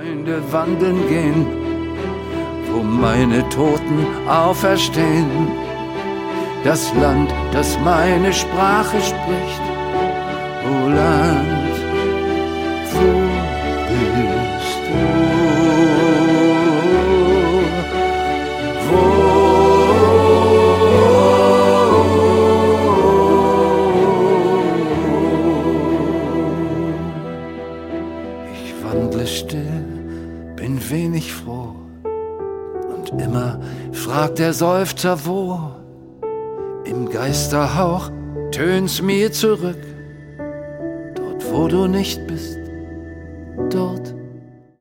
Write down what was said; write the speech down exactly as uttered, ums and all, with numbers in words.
Freunde wandeln gehen, wo meine Toten auferstehen. Das Land, das meine Sprache spricht. O Land, wo bist du? Wo? Ich wandle still, bin wenig froh, und immer fragt der Seufzer wo. Im Geisterhauch tönt's mir zurück. Dort, wo du nicht bist, dort